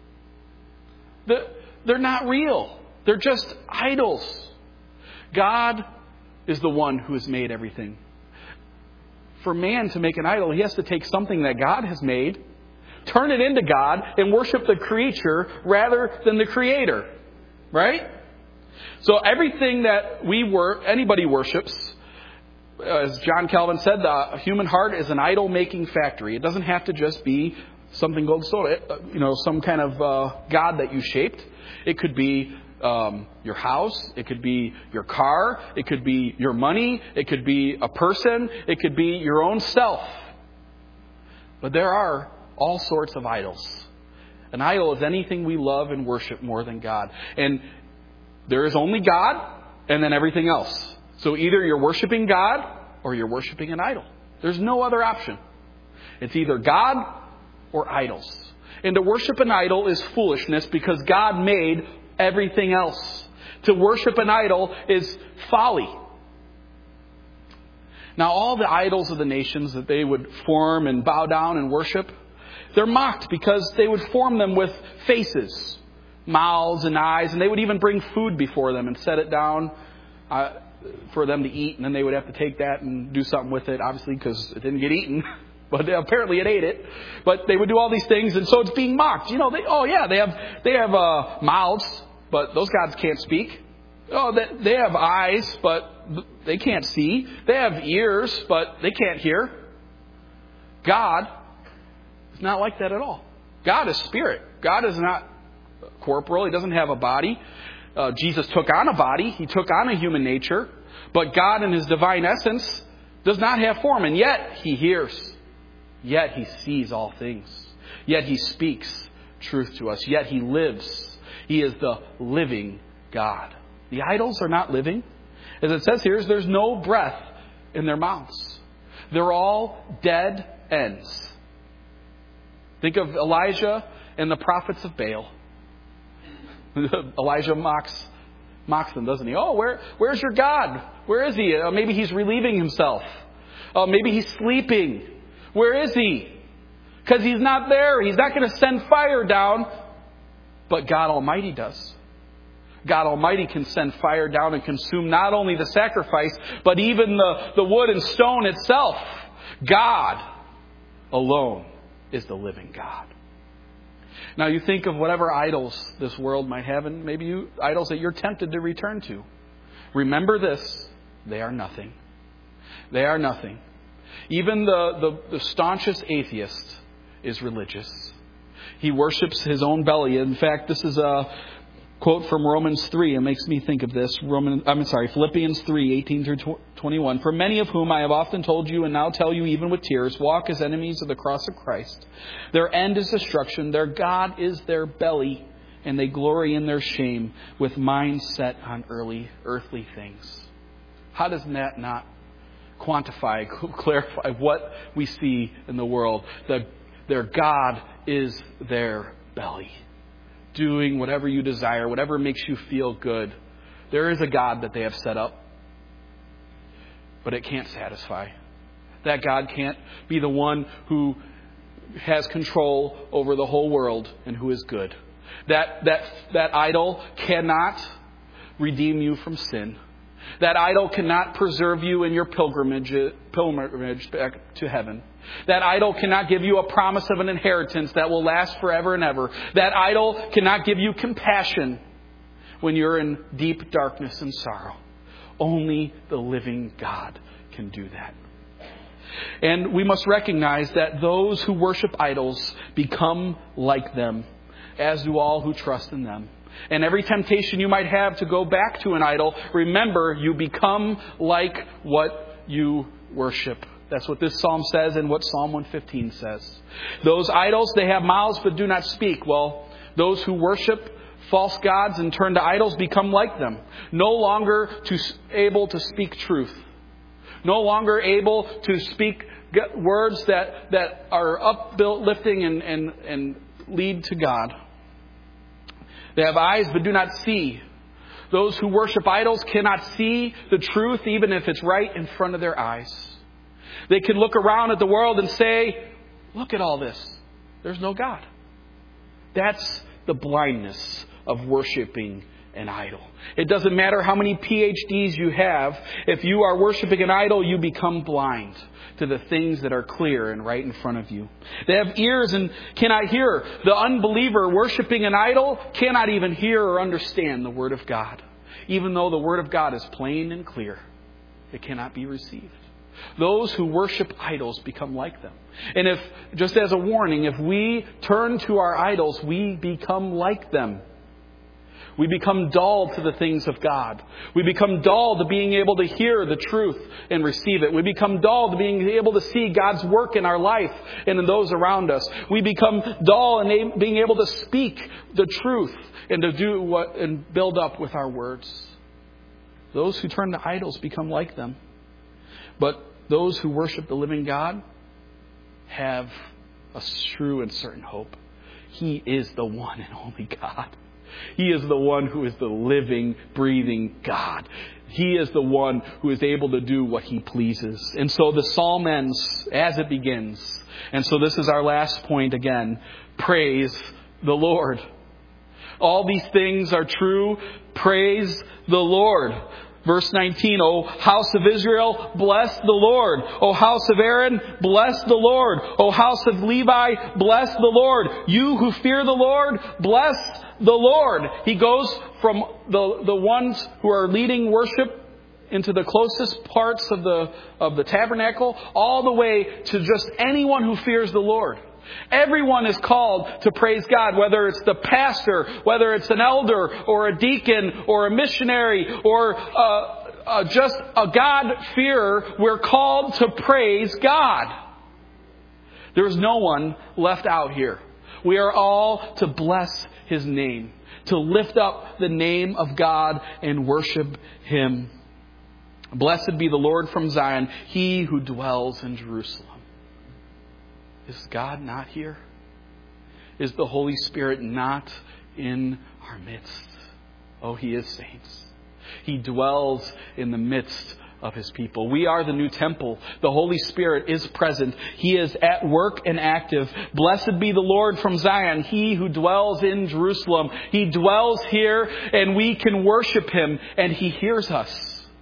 They're not real. They're just idols. God is the one who has made everything. For man to make an idol, he has to take something that God has made, turn it into God, and worship the creature rather than the Creator. Right? So everything that we were, anybody worships, as John Calvin said, the human heart is an idol-making factory. It doesn't have to just be something gold stone, you know, some kind of uh, God that you shaped. It could be um, your house. It could be your car. It could be your money. It could be a person. It could be your own self. But there are all sorts of idols. An idol is anything we love and worship more than God. And there is only God and then everything else. So either you're worshiping God or you're worshiping an idol. There's no other option. It's either God or idols. And to worship an idol is foolishness because God made everything else. To worship an idol is folly. Now, all the idols of the nations that they would form and bow down and worship, they're mocked because they would form them with faces, mouths and eyes, and they would even bring food before them and set it down uh, for them to eat, and then they would have to take that and do something with it, obviously, because it didn't get eaten. But apparently it ate it. But they would do all these things, and so it's being mocked. You know, they, oh yeah, they have they have uh, mouths, but those gods can't speak. Oh, they, they have eyes, but they can't see. They have ears, but they can't hear. God is not like that at all. God is spirit. God is not corporal. He doesn't have a body. Uh, Jesus took on a body. He took on a human nature. But God in His divine essence does not have form, and yet He hears. Yet He sees all things. Yet He speaks truth to us. Yet He lives. He is the living God. The idols are not living. As it says here, there's no breath in their mouths. They're all dead ends. Think of Elijah and the prophets of Baal. Elijah mocks mocks them, doesn't he? Oh, where where's your God? Where is he? Uh, maybe he's relieving himself. Uh, maybe he's sleeping. Where is he? Because he's not there. He's not going to send fire down. But God Almighty does. God Almighty can send fire down and consume not only the sacrifice, but even the, the wood and stone itself. God alone is the living God. Now you think of whatever idols this world might have, and maybe you idols that you're tempted to return to. Remember this, they are nothing. They are nothing. Even the, the, the staunchest atheist is religious. He worships his own belly. In fact, this is a quote from Romans three. It makes me think of this. Roman, I'm sorry, Philippians three, eighteen through twenty-one. For many of whom I have often told you and now tell you even with tears, walk as enemies of the cross of Christ. Their end is destruction. Their God is their belly. And they glory in their shame with minds set on early earthly things. How does that not quantify, clarify what we see in the world? The, their God is their belly. Doing whatever you desire, whatever makes you feel good. There is a God that they have set up, but it can't satisfy. That God can't be the one who has control over the whole world and who is good. That that that idol cannot redeem you from sin. That idol cannot preserve you in your pilgrimage pilgrimage back to heaven. That idol cannot give you a promise of an inheritance that will last forever and ever. That idol cannot give you compassion when you're in deep darkness and sorrow. Only the living God can do that. And we must recognize that those who worship idols become like them, as do all who trust in them. And every temptation you might have to go back to an idol, remember, you become like what you worship. That's what this psalm says and what Psalm one fifteen says. Those idols, they have mouths but do not speak. Well, those who worship false gods and turn to idols become like them. No longer to, able to speak truth. No longer able to speak words that, that are uplifting and, and, and lead to God. They have eyes but do not see. Those who worship idols cannot see the truth even if it's right in front of their eyes. They can look around at the world and say, look at all this. There's no God. That's the blindness of worshiping an idol. It doesn't matter how many P H Ds you have. If you are worshiping an idol, you become blind to the things that are clear and right in front of you. They have ears and cannot hear. The unbeliever worshiping an idol cannot even hear or understand the Word of God. Even though the Word of God is plain and clear, it cannot be received. Those who worship idols become like them. And if, just as a warning, if we turn to our idols, we become like them. We become dull to the things of God. We become dull to being able to hear the truth and receive it. We become dull to being able to see God's work in our life and in those around us. We become dull in being able to speak the truth and to do what and build up with our words. Those who turn to idols become like them. But those who worship the living God have a true and certain hope. He is the one and only God. He is the one who is the living, breathing God. He is the one who is able to do what He pleases. And so the psalm ends as it begins. And so this is our last point again. Praise the Lord. All these things are true. Praise the Lord. Verse nineteen, O house of Israel, bless the Lord. O house of Aaron, bless the Lord. O house of Levi, bless the Lord. You who fear the Lord, bless the Lord. He goes from the, the ones who are leading worship into the closest parts of the, of the tabernacle, all the way to just anyone who fears the Lord. Everyone is called to praise God, whether it's the pastor, whether it's an elder or a deacon or a missionary or uh, uh, just a God-fearer. We're called to praise God. There's no one left out here. We are all to bless His name, to lift up the name of God and worship Him. Blessed be the Lord from Zion, He who dwells in Jerusalem. Is God not here? Is the Holy Spirit not in our midst? Oh, He is, saints. He dwells in the midst of His people. We are the new temple. The Holy Spirit is present. He is at work and active. Blessed be the Lord from Zion, He who dwells in Jerusalem. He dwells here and we can worship Him and He hears us.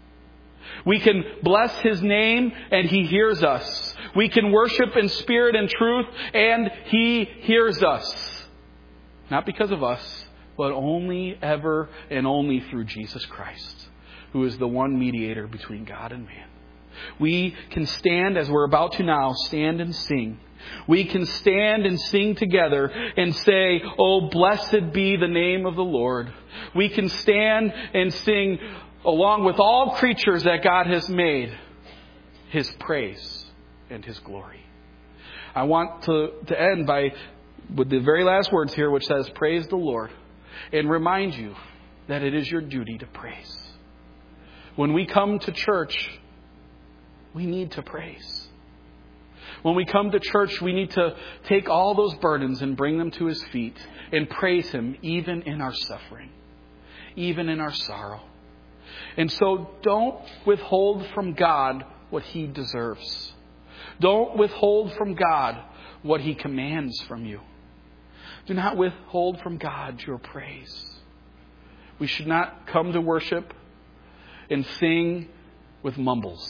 We can bless His name and He hears us. We can worship in spirit and truth and He hears us. Not because of us, but only ever and only through Jesus Christ, who is the one mediator between God and man. We can stand, as we're about to now, stand and sing. We can stand and sing together and say, oh, blessed be the name of the Lord. We can stand and sing along with all creatures that God has made, His praise and His glory. I want to, to end by with the very last words here, which says, praise the Lord, and remind you that it is your duty to praise. When we come to church, we need to praise. When we come to church, we need to take all those burdens and bring them to His feet and praise Him even in our suffering, even in our sorrow. And so don't withhold from God what He deserves. Don't withhold from God what He commands from you. Do not withhold from God your praise. We should not come to worship and sing with mumbles.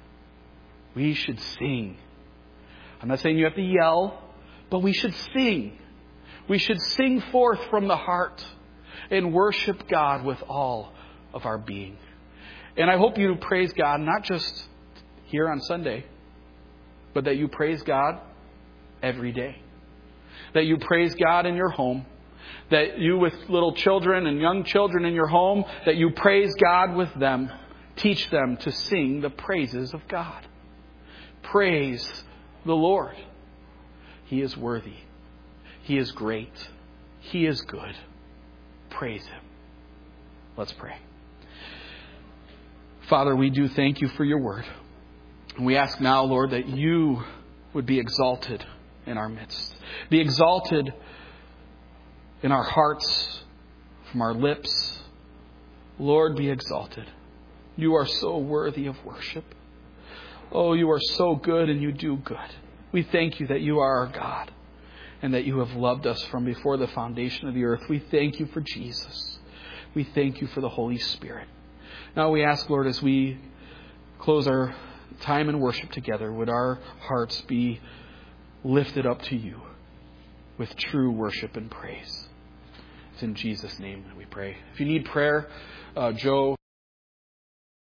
We should sing. I'm not saying you have to yell, but we should sing. We should sing forth from the heart and worship God with all of our being. And I hope you praise God not just here on Sunday, but that you praise God every day. That you praise God in your home. That you with little children and young children in your home, that you praise God with them. Teach them to sing the praises of God. Praise the Lord. He is worthy. He is great. He is good. Praise Him. Let's pray. Father, we do thank You for Your word. And we ask now, Lord, that You would be exalted in our midst. Be exalted in our hearts, from our lips. Lord, be exalted. You are so worthy of worship. Oh, You are so good and You do good. We thank You that You are our God and that You have loved us from before the foundation of the earth. We thank You for Jesus. We thank You for the Holy Spirit. Now we ask, Lord, as we close our time in worship together, would our hearts be lifted up to You with true worship and praise. It's in Jesus' name that we pray. If you need prayer, uh, Joe...